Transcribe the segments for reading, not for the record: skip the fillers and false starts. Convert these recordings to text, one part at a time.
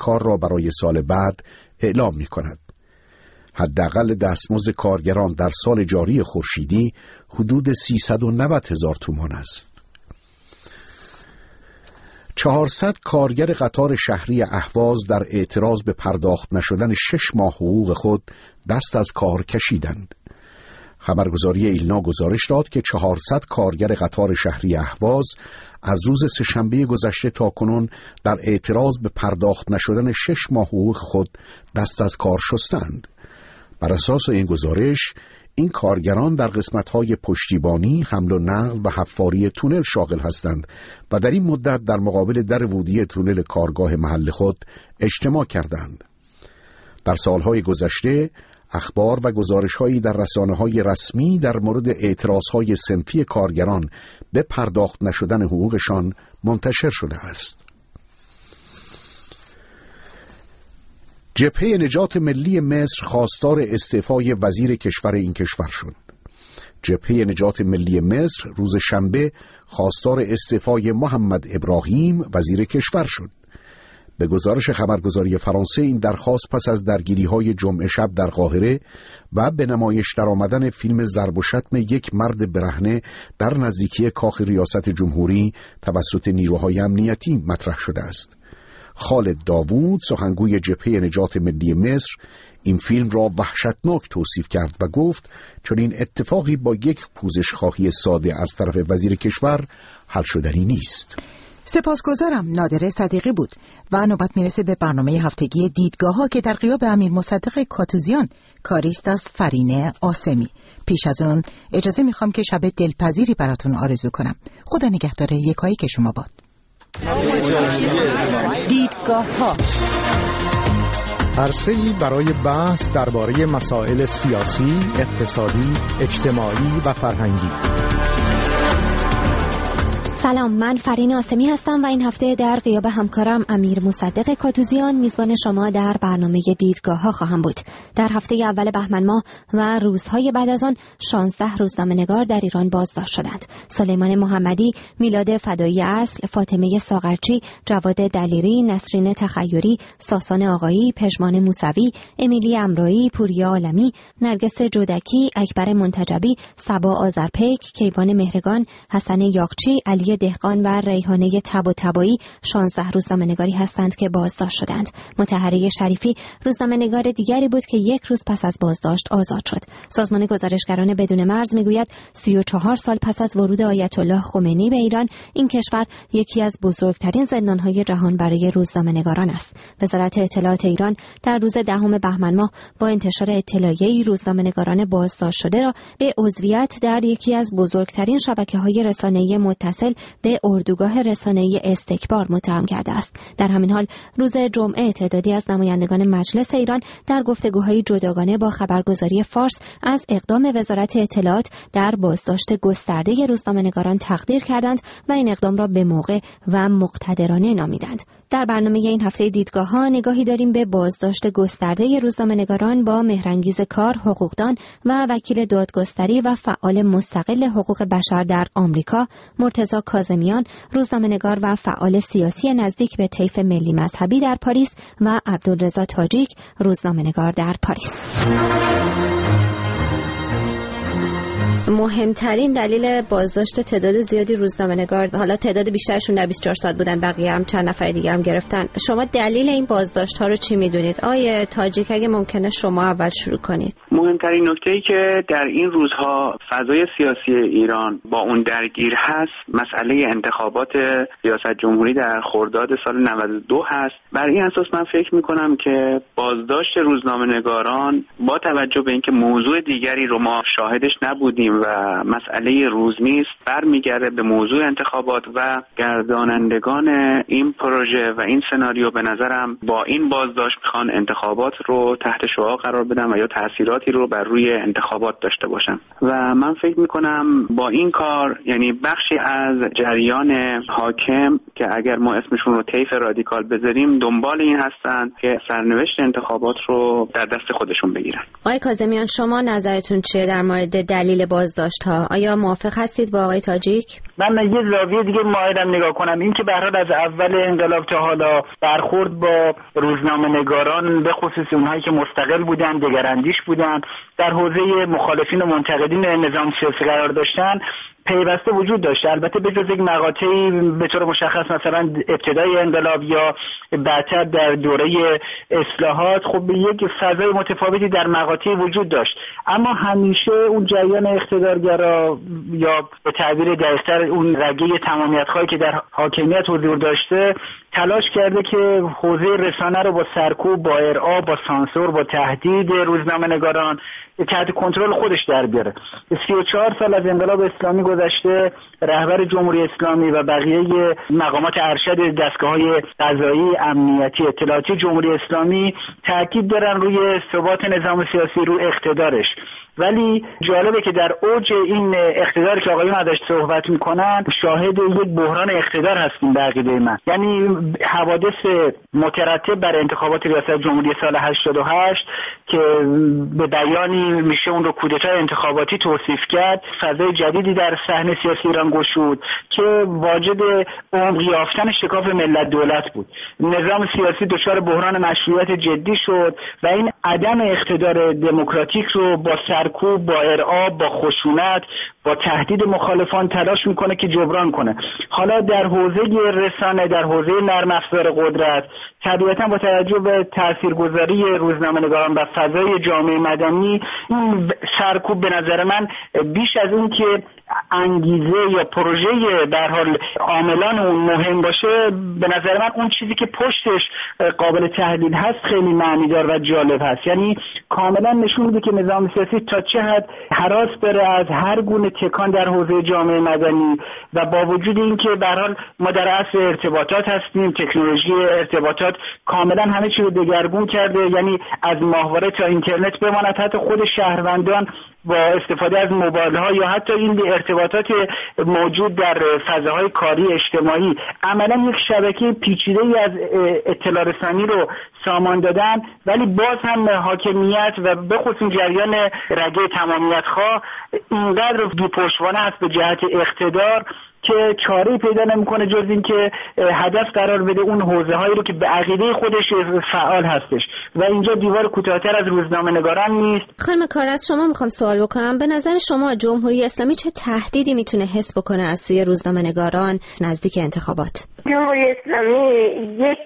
کار را برای سال بعد اعلام می کند. حداقل دستمزد کارگران در سال جاری خورشیدی حدود 390,000 تومان است. 400 کارگر قطار شهری اهواز در اعتراض به پرداخت نشدن 6 ماه حقوق خود دست از کار کشیدند. خبرگزاری ایلنا گزارش داد که 400 کارگر قطار شهری اهواز از روز سه‌شنبه گذشته تا کنون در اعتراض به پرداخت نشدن 6 ماه حقوق خود دست از کار شستند. بر اساس این گزارش، این کارگران در قسمت‌های پشتیبانی، حمل و نقل و حفاری تونل شاغل هستند و در این مدت در مقابل در ورودی تونل کارگاه محل خود اجتماع کردند. در سالهای گذشته، اخبار و گزارش‌هایی در رسانه‌های رسمی در مورد اعتراضهای صنفی کارگران به پرداخت نشدن حقوقشان منتشر شده است. جبهه نجات ملی مصر خواستار استعفای وزیر کشور این کشور شد. جبهه نجات ملی مصر روز شنبه خواستار استعفای محمد ابراهیم وزیر کشور شد. به گزارش خبرگزاری فرانسه، این درخواست پس از درگیری‌های جمعه شب در قاهره و به نمایش درآمدن فیلم ضرب و شتم یک مرد برهنه در نزدیکی کاخ ریاست جمهوری توسط نیروهای امنیتی مطرح شده است. خالد داوود، سخنگوی جبهه نجات ملی مصر، این فیلم را وحشتناک توصیف کرد و گفت چون این اتفاقی با یک پوزش‌خواهی ساده از طرف وزیر کشور حل شدنی نیست. سپاسگزارم. نادره صدیقی بود و نوبت میرسه به برنامه هفتگی دیدگاه ها که در غیاب امیر مصدق کاتوزیان کاریست از فرینه آسمی. پیش از اون اجازه میخوام که شب دلپذیری براتون آرزو کنم. خدا نگهدار یکایی که شما باد. دیدگاه ها، عرصه‌ای برای بحث درباره مسائل سیاسی، اقتصادی، اجتماعی و فرهنگی. سلام، من فرینه آسمی هستم و این هفته در غیاب همکارم امیر مصدق کاتوزیان میزبان شما در برنامه دیدگاه ها خواهم بود. در هفته اول بهمن ماه و روزهای بعد از آن 16 روزنامه‌نگار در ایران بازداشت شدند. سلیمان محمدی، میلاد فدایی اصل، فاطمه ساغرچی، جواد دلیری، نسرین تخیری، ساسان آقایی، پژمان موسوی، امیلی امرایی، پوریا عالمی، نرگس جودکی، اکبر منتجبی، صبا آذرپیک، کیوان مهرگان، حسن یاغچی، علی دهقان و ریحانه طباطبایی 16 روزنامه‌نگاری هستند که بازداشت شدند. مطهره شریفی روزنامه‌نگار دیگری بود که یک روز پس از بازداشت آزاد شد. سازمان گزارشگران بدون مرز میگوید 34 سال پس از ورود آیت الله خمینی به ایران، این کشور یکی از بزرگترین زندان‌های جهان برای روزنامه‌نگاران است. وزارت اطلاعات ایران در روز 10 بهمن ماه با انتشار اطلاعیه‌ای روزنامه‌نگاران بازداشت شده را به عضویت در یکی از بزرگترین شبکه‌های رسانه‌ای متصل به اردوگاه رسانه‌ای استکبار متهم کرده است. در همین حال روز جمعه تعدادی از نمایندگان مجلس ایران در گفتگوهای جداگانه با خبرگزاری فارس از اقدام وزارت اطلاعات در بازداشت گسترده روزنامه‌نگاران تقدیر کردند و این اقدام را به موقع و مقتدرانه نامیدند. در برنامه این هفته دیدگاه‌ها نگاهی داریم به بازداشت گسترده روزنامه‌نگاران با مهرانگیز کار، حقوقدان و وکیل دادگستری و فعال مستقل حقوق بشر در آمریکا، مرتضی کاظمیان، روزنامه‌نگار و فعال سیاسی نزدیک به طیف ملی مذهبی در پاریس و عبدالرضا تاجیک، روزنامه‌نگار در پاریس. مهمترین دلیل بازداشت تعداد زیادی روزنامه‌نگار، حالا تعداد بیشترشون در 24 ساعت بودن، بقیه هم چند نفر دیگه هم گرفتن. شما دلیل این بازداشت‌ها رو چی می‌دونید؟ آیه تاجیک، اگه ممکنه شما اول شروع کنید. مهمترین نکته‌ای که در این روزها فضای سیاسی ایران با اون درگیر هست، مسئله انتخابات ریاست جمهوری در خرداد سال 92 هست. بر این اساس من فکر می‌کنم که بازداشت روزنامه‌نگاران با توجه به اینکه موضوع دیگری رو ما شاهدش نبودیم و مسئله روز نیست، برمیگرده به موضوع انتخابات و گردانندگان این پروژه و این سناریو به نظرم با این بازداشت میخوان انتخابات رو تحت شعاع قرار بدن و یا تأثیراتی رو بر روی انتخابات داشته باشن و من فکر میکنم با این کار یعنی بخشی از جریان حاکم که اگر ما اسمشون رو طیف رادیکال بذاریم دنبال این هستن که سرنوشت انتخابات رو در دست خودشون بگیرن. آقای کاظمیان، شما نظرتون چیه در مورد دلیل بازداشت‌ها. آیا موافق هستید با آقای تاجیک؟ من یه زاویه دیگه مایلم نگاه کنم، این که به هر حال از اول انقلاب تا حالا برخورد با روزنامه‌نگاران به خصوص اونهایی که مستقل بودن، دگراندیش بودن، در حوزه مخالفین و منتقدین نظام سیاسی قرار داشتن پیوسته وجود داشته. البته به جز یک مقاطعی به طور مشخص مثلا ابتدای انقلاب یا بعدتر در دوره اصلاحات خب یک فضای متفاوتی در مقاطعی وجود داشت، اما همیشه اون جریان اقتدارگرا یا به تعبیر دقیق‌تر اون رگه تمامیت‌خواهی که در حاکمیت حضور داشته تلاش کرده که حوزه رسانه رو با سرکوب، با ارعاب، با سانسور، با تهدید روزنامه‌نگاران تحت کنترل خودش در بیاره. 34 سال از انقلاب اسلامی گذشته، رهبر جمهوری اسلامی و بقیه مقامات ارشد دستگاه‌های قضایی، امنیتی، اطلاعاتی جمهوری اسلامی تاکید دارن روی ثبات نظام سیاسی، روی اقتدارش. ولی جالبه که در اوج این اقتداری که آقایون ازش صحبت میکنن شاهد یک بحران اقتدار هستیم به عقیده من. یعنی حوادث مترتب بر انتخابات ریاست جمهوری سال 88 که به بیانی میشه اون رو کودتای انتخاباتی توصیف کرد، فضای جدیدی در صحنه سیاسی ایران گشود که واجد عمق یافتن شکاف ملت دولت بود. نظام سیاسی دچار بحران مشروعیت جدی شد و این عدم اقتدار دموکراتیک رو با سرکوب، با ارعاب، با خشونت، با تهدید مخالفان تلاش میکنه که جبران کنه. حالا در حوزه رسانه، در حوزه نرم افزار قدرت، طبیعتا با توجه به تاثیرگذاری روزنامه‌نگاران و فضای جامعه مدنی، این سرکوب به نظر من بیش از اون که انگیزه یا پروژه به هر حال عاملان اون مهم باشه، به نظر من اون چیزی که پشتش قابل تحلیل هست خیلی معنیدار و جالب هست. یعنی کاملا نشون میده که نظام سیاسی تا چه حد هراس داره از هر گونه تکان در حوزه جامعه مدنی و با وجود اینکه به هر حال ما در عصر ارتباطات هستیم، تکنولوژی ارتباطات کاملا همه چی رو دگرگون کرده، یعنی از ماهواره تا اینترنت بماند حتی خود شهروندان با استفاده از موبایل ها یا حتی این ارتباطات موجود در فضاهای کاری اجتماعی عملا یک شبکه پیچیده‌ای از اطلاع رسانی رو سامان دادن، ولی باز هم حاکمیت و به خصوص جریان رگه تمامیت‌خواه اینقدر بی‌پشتوانه است به جهت اقتدار که چاره‌ای پیدا نمی‌کنه جز این که هدف قرار بده اون حوزه‌هایی رو که به عقیده خودش فعال هستش و اینجا دیوار کوتاه‌تر از روزنامه‌نگاران نیست. خانم کار، از شما می‌خوام سوال بکنم، به نظر شما جمهوری اسلامی چه تهدیدی میتونه حس بکنه از سوی روزنامه‌نگاران نزدیک انتخابات؟ جمهوری اسلامی یک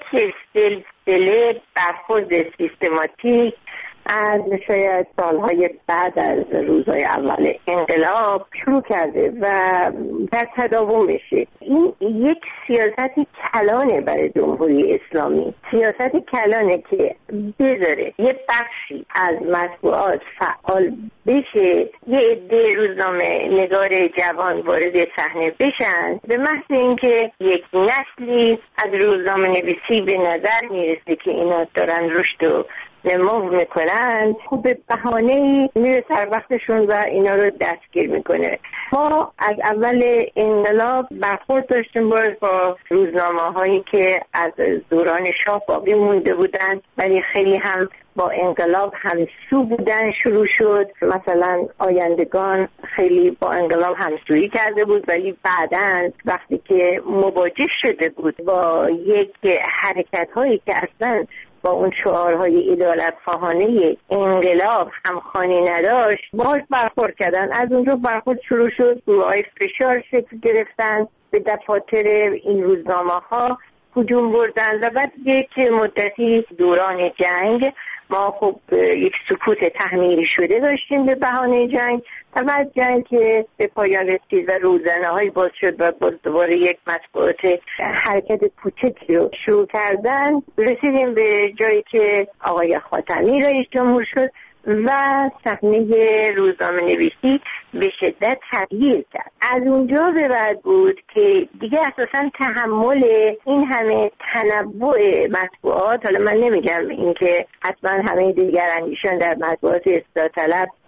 سلسله برخورد سیستماتیک از شاید سالهای بعد از روزهای اول انقلاب شروع کرده و در تداوم بشه. این یک سیاست کلانه برای جمهوری اسلامی، سیاست کلانه که بذاره یه بخشی از مطبوعات فعال بشه، یه عده روزنامه نگار جوان وارد صحنه بشن، به محض اینکه یک نسلی از روزنامه نویسی به نظر میرسه که اینا دارن رشد و نمو میکنن، خب به بهانه‌ای میره سر وقتشون و اینا رو دستگیر میکنه. ما از اول انقلاب برخورد داشتیم با روزنامه هایی که از دوران شاه باقی مونده بودن ولی خیلی هم با انقلاب همسو بودن شروع شد. مثلا آیندگان خیلی با انقلاب همسویی کرده بود ولی بعداً وقتی که مواجه شده بود با یک حرکت هایی که اصلا با اون شعارهای عدالت خواهانه انقلاب همخوانی نداشت باز برخورد کردن. از اونجا برخورد شروع شد، گروه‌های فشار شکل گرفتن، به دفاتر این روزنامه ها هجوم بردن و بعد یک مدتی دوران جنگ ما خب یک سکوت تحمیلی شده داشتیم به بهانه جنگ و بعد جنگ که به پایان رسید و روزنه های باز شد و باز دوباره یک مطبوعات حرکت کوچکی رو شروع کردن، رسیدیم به جایی که آقای خاتمی رئیس جمهور شد و صحنه روزنامه نویسی به شدت تغییر کرد. از اونجا به بعد بود که دیگه اساساً تحمل این همه تنوع مطبوعات، حالا من نمیگم اینکه حتما همه دیگر اندیشان در مطبوعات اصلاح طلب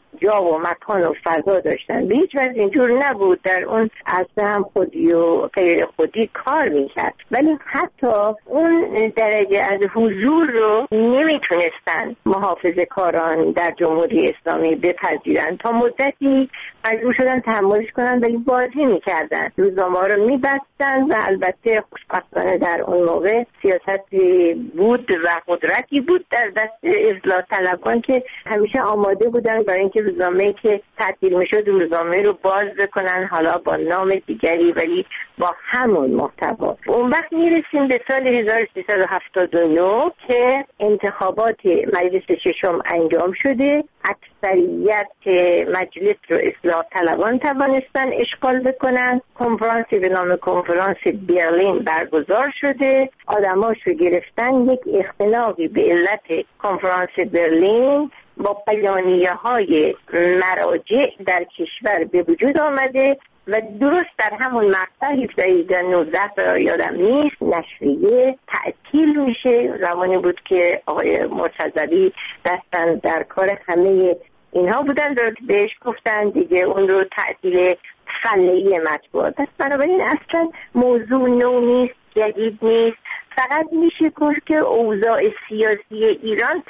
جا و مکان و فضا داشتن. به هیچ وجه اینجور نبود. در اون عرصه هم خودی و غیر خودی کار میکرد، ولی حتی اون درجه از حضور رو نمیتونستن محافظه کاران در جمهوری اسلامی بپذیرن. تا مدتی مجبور شدن تحملش کنن، ولی بازی میکردن، روزنامه‌ها رو میبستن و البته خوشبختانه در اون موقع سیاستی بود و قدرتی بود در دست اصلاح طلبان که همیشه آماده بودن برای اینکه روزنامه‌ای که تعطیل میشد روزنامه رو باز بکنن، حالا با نام دیگری ولی با همون محتوا. اون وقت میرسیم به سال 1379 که انتخابات مجلس ششم انجام شده. اکثریت مجلس رو اصلاح طلبان توانستن اشغال بکنن. کنفرانسی به نام کنفرانس برلین برگزار شده. آدماش رو گرفتن. یک اختلاقی به علت کنفرانس برلین با بیانیه‌های مراجع در کشور به وجود آمده و درست در همون مقطع 17 یادم نیست نشریه تعطیل میشه. زمانی بود که آقای مرتضوی دستن در کار همه اینها بودن، بهش گفتن دیگه اون رو تعطیل فله‌ای مطبوعات. بنابراین اصلا موضوع نو نیست، جدید نیست. فقط میشه گفت که اوضاع سیاسی ایران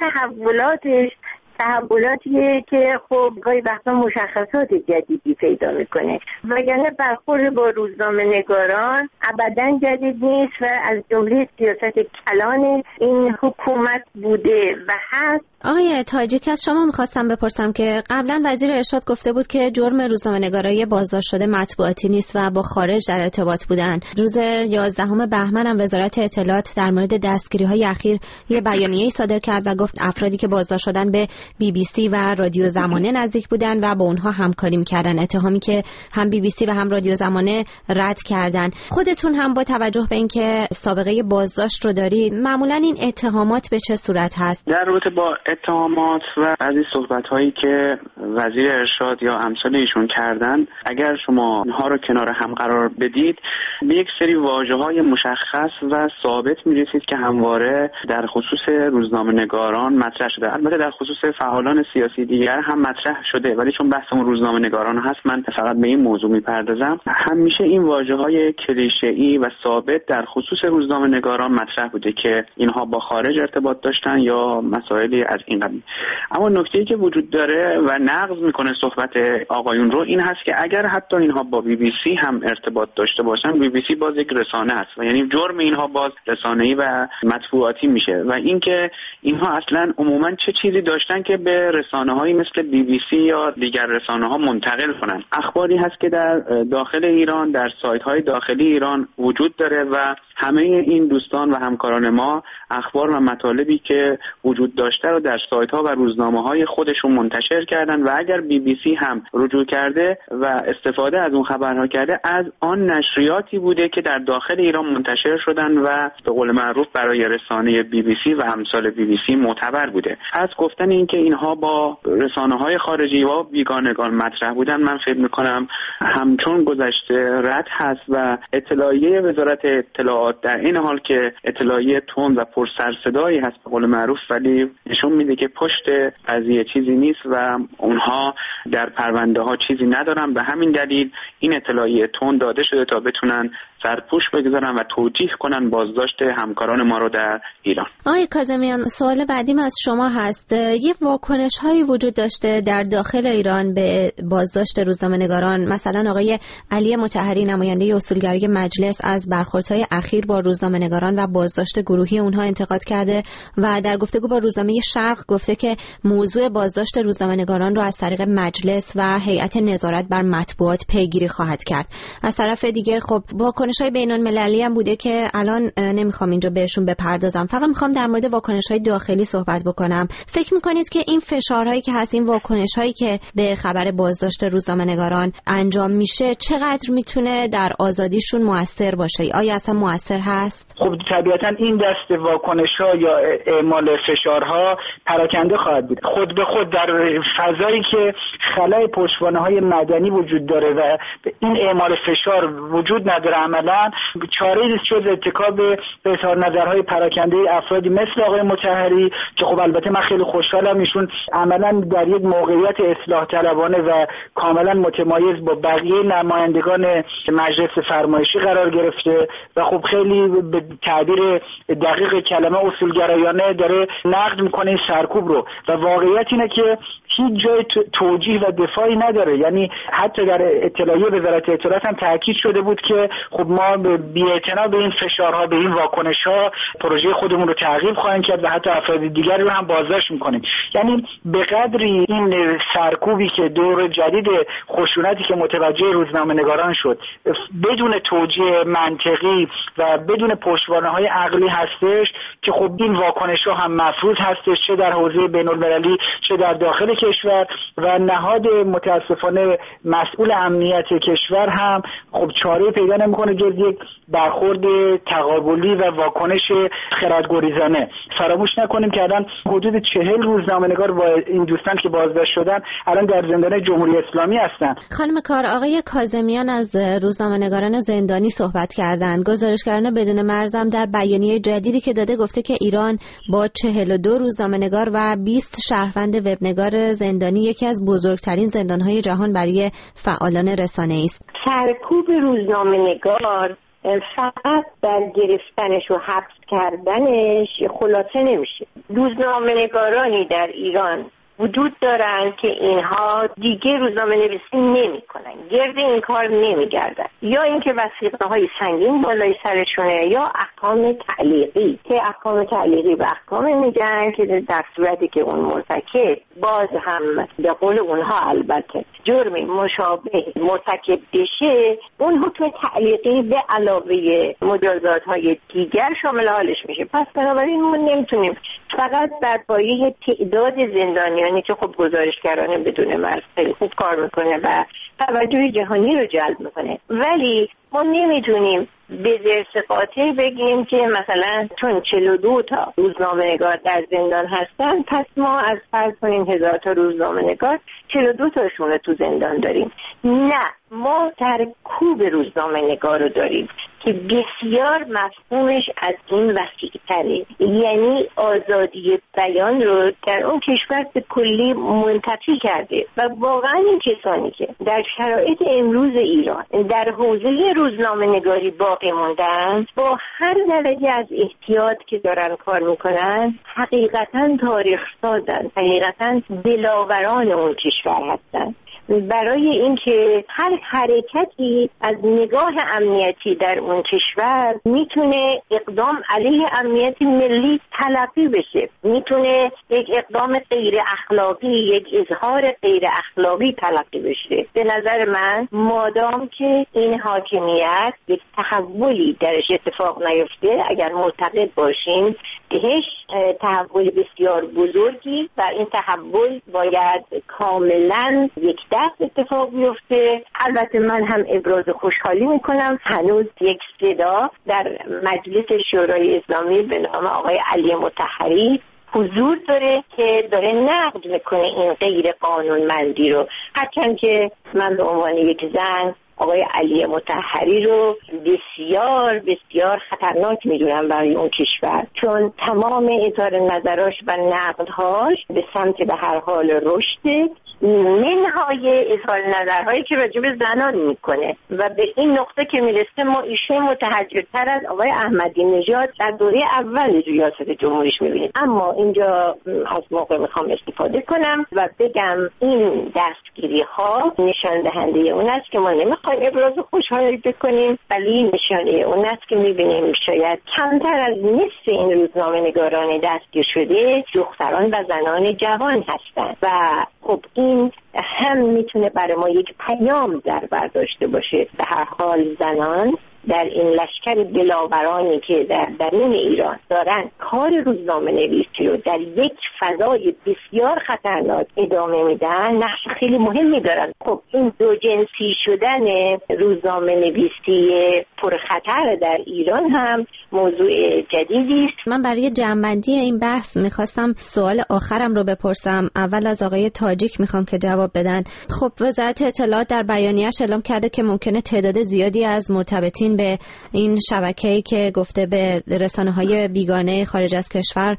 تحولاتیه که خب گاهی وقتا مشخصات جدیدی پیدا میکنه، وگرنه برخورد با روزنامه نگاران ابداً جدید نیست و از جمله سیاست کلان این حکومت بوده و هست. آقای تاجیک، از شما میخواستم بپرسم که قبلا وزیر ارشاد گفته بود که جرم روزنامه‌نگارای بازداشت شده مطبوعاتی نیست و با خارج در ارتباط بودن. روز 11 بهمن هم وزارت اطلاعات در مورد دستگیری‌های اخیر یه بیانیه‌ای صادر کرد و گفت افرادی که بازداشت شدن به BBC و رادیو زمانه نزدیک بودن و با اونها همکاری می‌کردن، اتهامی که هم BBC و هم رادیو زمانه رد کردن. خودتون هم با توجه به اینکه سابقه بازداشت رو دارید، معمولاً این اتهامات به چه صورت هست؟ در رابطه با اتهامات و بعضی صحبت‌هایی که وزیر ارشاد یا امثال ایشون کردن، اگر شما اینها رو کنار هم قرار بدید به یک سری واژه‌های مشخص و ثابت می‌رسید که همواره در خصوص روزنامه‌نگاران مطرح شده. البته در خصوص فعالان سیاسی دیگر هم مطرح شده، ولی چون بحثمون روزنامه‌نگاران هست من فقط به این موضوع می‌پردازم. همیشه این واژه‌های کلیشه‌ای و ثابت در خصوص روزنامه‌نگاران مطرح بوده که اینها با خارج ارتباط داشتن یا مسائلی از این قبیل. اما نکته‌ای که وجود داره و نقض میکنه صحبت آقایون رو این هست که اگر حتی اینها با BBC هم ارتباط داشته باشن، BBC باز یک رسانه است و یعنی جرم اینها باز رسانه‌ای و مطبوعاتی میشه و اینکه اینها اصلا عموما چه چیزی داشتن که به رسانه‌هایی مثل BBC یا دیگر رسانه‌ها منتقل کنن. اخباری هست که در داخل ایران در سایت‌های داخلی ایران وجود داره و همه این دوستان و همکاران ما اخبار و مطالبی که وجود داشته رو در سایت‌ها و روزنامه‌های خودشون منتشر کردن و اگر BBC هم رجوع کرده و استفاده از اون خبرها کرده از آن نشریاتی بوده که در داخل ایران منتشر شدن و به قول معروف برای رسانه BBC و امثال BBC معتبر بوده. از گفتن این که اینها با رسانه‌های خارجی و بیگانگان مطرح بودن، من فکر می‌کنم همچون گذشته رد هست و اطلاعیه وزارت اطلاعات در این حال که اطلاعیه تند و پر سر صدایی هست به قول معروف، ولی نشون میده که پشت قضیه چیزی نیست و اونها در پرونده ها چیزی ندارن. به همین دلیل این اطلاعیه تند داده شده تا بتونن سرپوش بگذارن و توجیه کنن بازداشت همکاران ما رو در ایران. آقای کاظمیان، سوال بعدیم از شما هست. یه واکنش هایی وجود داشته در داخل ایران به بازداشت روزنامه‌نگاران. مثلا آقای علی مطهری نماینده اصولگرای مجلس از برخوردهای اخیر با روزنامه‌نگاران و بازداشت گروهی اونها انتقاد کرده و در گفتگو با روزنامه شرق گفته که موضوع بازداشت روزنامه‌نگاران رو از طریق مجلس و هیئت نظارت بر مطبوعات پیگیری خواهد کرد. از طرف دیگه خب واکنش‌های بین‌المللی هم بوده که الان نمیخوام اینجا بهشون بپردازم، فقط میخوام در مورد واکنش‌های داخلی صحبت بکنم. فکر میکنید که این فشارهایی که هست، این واکنش‌هایی که به خبر بازداشت روزنامه‌نگاران انجام میشه چقدر میتونه در آزادیشون موثر باشه؟ آیا اصلا موثر هست؟ خب طبیعتاً این دست واکنش‌ها یا اعمال فشارها پراکنده خواهد بود. خود به خود در فضایی که خلای پشتوانه‌های مدنی وجود داره و این اعمال فشار وجود نداره، عملا چاره نیست جز اتکا به اظهار نظرهای پراکنده افرادی مثل آقای مطهری که خب البته من خیلی خوشحالم ایشون عملا در یک موقعیت اصلاح طلبانه و کاملا متمایز با بقیه نمایندگان مجلس فرمایشی قرار گرفته و خب خیلی به تعبیر دقیق کلمه اصولگرایانه داره نقد میکنه این سرکوب رو و واقعیت اینه که هیچ جای توجیه و دفاعی نداره. یعنی حتی در اطلاعیه وزارت اطلاعات هم تاکید شده بود که خب ما بی‌اعتنا به این فشارها به این واکنش‌ها پروژه خودمون رو تعقیب خواهیم کرد و حتی افراد دیگری رو هم بازداشت میکنیم. یعنی به قدری این سرکوبی که دور جدید خشونتی که متوجه روزنامه‌نگاران شد بدون توجیه منطقی و بدون پشتوانه‌های عقلی هستش که خب این واکنش‌ها هم مفروض هستش، چه در حوزه بین‌المللی چه در داخل کشور و نهاد متاسفانه مسئول امنیت کشور هم خب چاره پیدا نمی‌کنه جز یک برخورد تقابلی و واکنش خردگریزانه. فراموش نکنیم که الان حدود 40 روزنامه‌نگار با این دوستان که بازداشت شدن الان در زندان جمهوری اسلامی هستن. خانم کار، آقای کاظمیان از روزنامه‌نگاران زندانی صحبت کردند. گزارشگران بدون مرزم در بیانیه جدیدی که داده گفته که ایران با 42 روزنامه‌نگار و 20 شهروند وبنگار زندانی یکی از بزرگترین زندان‌های جهان برای فعالان رسانه‌ای است. سرکوب روزنامه‌نگار فقط در گرفتنش و حبس کردنش خلاصه نمیشه. روزنامه‌نگارانی در ایران وجود دارن که اینها دیگه روزنامه نویسی نمی کنن، گرد این کار نمی گردن، یا اینکه وثیقه های سنگین بالای سرشونه یا احکام تعلیقی که احکام تعلیقی به احکام میگن که در صورتی که اون مرتکب باز هم به قول اونها البته جرمی مشابه مرتکب بشه اون حکم تعلیقی به علاوه مجازات های دیگر شامل حالش میشه. پس بنابراین ما نمیتونیم فقط بر پایه تعداد زندانیان که خب گزارشگران بدون مرز خیلی خوب کار میکنه و توجه جهانی رو جلب میکنه، ولی ما نمیتونیم به زرس قاطع بگیم که مثلا چون 42 تا روزنامه‌نگار در زندان هستن پس ما از فرض کنیم 1000 تا روزنامه‌نگار 42 تاشون رو تو زندان داریم. نه، ما سرکوب روزنامه‌نگار رو داریم که بسیار مفهومش از این وسیع‌تره، یعنی آزادی بیان رو در اون کشور به کلی منتفی کرده و واقعا این کسانی که در شرایط امروز ایران در حوزه روزنامه‌نگاری باقی موندن با هر درجه از احتیاط که دارن کار میکنن حقیقتا تاریخ سازن، حقیقتا دلاوران اون کشور هستن. برای اینکه هر حرکتی از نگاه امنیتی در اون کشور میتونه اقدام علیه امنیت ملی تلقی بشه، میتونه یک اقدام غیر اخلاقی، یک اظهار غیر اخلاقی تلقی بشه. به نظر من مادام که این حاکمیت یک تحولی درش اتفاق نیفته، اگر معتقد باشیم بهش تحول بسیار بزرگی و این تحول باید کاملا یک دست اتفاق بیفته. البته من هم ابراز خوشحالی میکنم هنوز یک صدا در مجلس شورای اسلامی به نام آقای علی مطهری حضور داره که داره نقد میکنه این غیر قانونمندی رو، هرچند که من به عنوان یک زن آقای علی مطهری رو بسیار بسیار خطرناک میدونم برای اون کشور، چون تمام اظهار نظراش و نقدهاش به سمت به هر حال رشد، منهای اظهار نظرهایی که راجع به زنان میکنه و به این نقطه که میرسه ما ایشون متحجرتر از آقای احمدی نژاد در دوره اول ریاست جمهوریش میبینیم. اما اینجا از موقع میخوام استفاده کنم و بگم این دستگیری ها نشان دهنده اون است که ما نمیخوایم ابراز خوشحالی بکنیم، ولی نشانه اون است که میبینیم شاید کمتر از نصف این روزنامه نگاران دستگیر شده دختران و زنان جوان هستند و خب این هم میتونه برای ما یک پیام در برداشته باشه. به هر حال زنان در این لشکر دلاورانی که در درون ایران دارن کار روزنامه نویسی رو در یک فضای بسیار خطرناک ادامه میدن نقش خیلی مهمی دارن. خب این دو جنسی شدن روزنامه نویسی پرخطر در ایران هم موضوع جدیدی است. من برای جمع‌بندی این بحث میخواستم سوال آخرم رو بپرسم. اول از آقای تاجیک میخوام که جواب بدن. خب وزارت اطلاعات در بیانیه‌اش اعلام کرده که ممکنه تعداد زیادی از مرتبطین رسیدین به این شبکه‌ای که گفته به رسانه‌های بیگانه خارج از کشور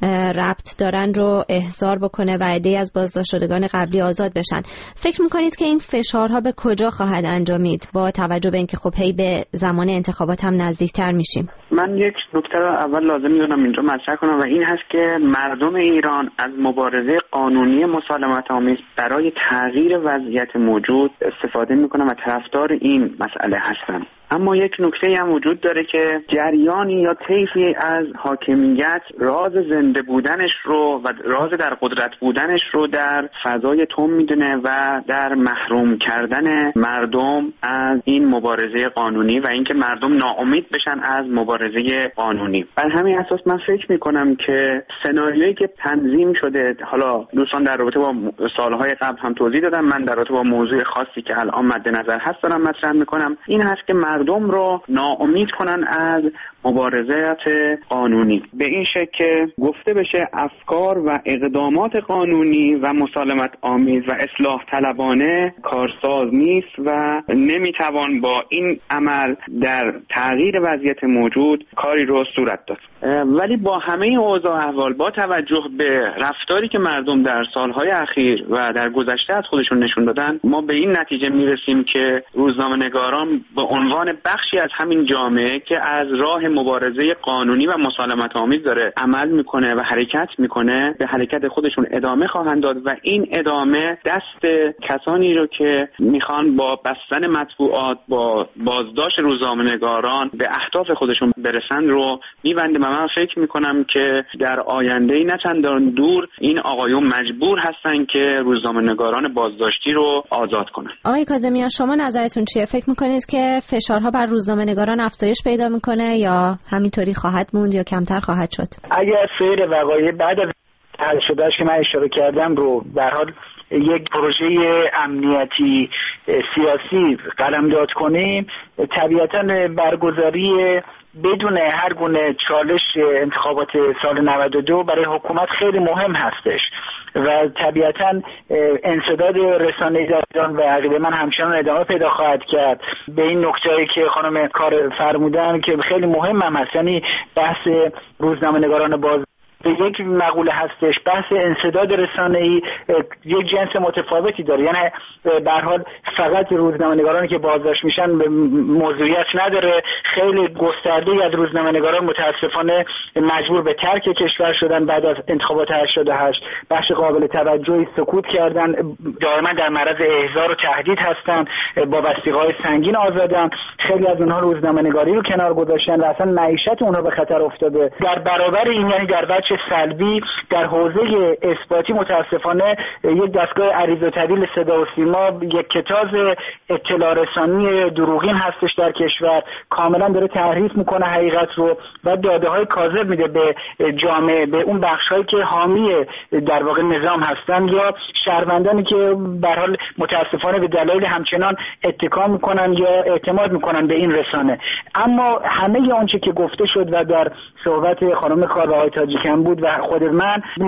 ربط دارن رو احضار بکنه و عده‌ای از بازداشت شدگان قبلی آزاد بشن. فکر می‌کنید که این فشارها به کجا خواهد انجامید با توجه به اینکه خب هی به زمان انتخابات هم نزدیکتر میشیم؟ من یک نکته رو اول لازم می‌دونم اینجا مطرح کنم و این هست که مردم ایران از مبارزه قانونی مسالمت‌آمیز برای تغییر وضعیت موجود استفاده می‌کنن و طرفدار این مسئله هستن. اما یک نکته هم وجود داره که جریانی یا طیفی از حاکمیت راز زنده بودنش رو و راز در قدرت بودنش رو در فضای تم میدونه و در محروم کردن مردم از این مبارزه قانونی و اینکه مردم ناامید بشن از مبارزه قانونی. بر همین اساس من فکر میکنم که سناریویی که تنظیم شده، حالا دوستان در رابطه با سالهای قبل هم توضیح دادم، من در رابطه با موضوع خاصی که الان مد نظر هست دارم مطرح میکنم، این هست که مردم رو ناامید کنن از مبارزات قانونی به این شکل که گفته بشه افکار و اقدامات قانونی و مسالمت آمیز و اصلاح طلبانه کارساز نیست و نمیتوان با این عمل در تغییر وضعیت موجود کاری رو صورت داد. ولی با همه اوضاع احوال، با توجه به رفتاری که مردم در سالهای اخیر و در گذشته از خودشون نشون دادن، ما به این نتیجه میرسیم که روزنامه‌نگاران به عنوان بخشی از همین جامعه که از راه مبارزه قانونی و مسالمت آمیز داره عمل میکنه و حرکت میکنه، به حرکت خودشون ادامه خواهند داد و این ادامه دست کسانی رو که میخوان با بستن مطبوعات، با بازداشت روزنامه‌نگاران به اهداف خودشون برسن رو میبنده. من فکر میکنم که در آینده نه چندان دور این آقایون مجبور هستن که روزنامه‌نگاران بازداشتی رو آزاد کنن. آقای کاظمیان، شما نظرتون چیه؟ فکر میکنید که فشارها بر روزنامه‌نگاران افزایش پیدا میکنه یا همینطوری خواهد موند یا کمتر خواهد شد؟ اگر سیر وقایع بعد از حل شدهش که من اشاره کردم رو در حال یک پروژه امنیتی سیاسی قلمداد کنیم، طبیعتاً برگزاری بدون هر گونه چالش انتخابات سال 92 برای حکومت خیلی مهم هستش و طبیعتاً انسداد رسانه‌ای در ایران و عقیده من همچنان ادامه پیدا خواهد کرد. به این نکته‌ای که خانم کار فرمودن که خیلی مهم هم هست، یعنی بحث روزنامه‌نگاران باز یک مقوله هستش، بحث انسداد رسانه‌ای یک جنس متفاوتی داره، یعنی به هر حال فقط روزنامه‌نگارانی که بازداشت میشن موضوعیت نداره. خیلی گسترده از روزنامه‌نگاران متاسفانه مجبور به ترک کشور شدن بعد از انتخابات 88. بخش قابل توجهی سکوت کردن، دائما در معرض احضار و تهدید هستن، با وثیقه‌های سنگین آزادن. خیلی از اونها روزنامه‌نگاری رو کنار گذاشتن و اصلا معیشت اونها به خطر افتاده. در برابر این، یعنی در بچه سلبی، در حوزه اثباتی متاسفانه یک دستگاه عریض و طویل صدا و سیما، یک کتاز اطلاع رسانی دروغین هستش در کشور، کاملا داره تحریف میکنه حقیقت رو و داده های کاذب میده به جامعه، به اون بخش هایی که حامی در واقع نظام هستن یا شهروندانی که به هر حال متاسفانه به دلایل همچنان اتکا میکنن یا اعتماد میکنن به این رسانه. اما همه آنچه که گفته شد و در صحبت خانم کار و آقای تاجیکم بود و خود من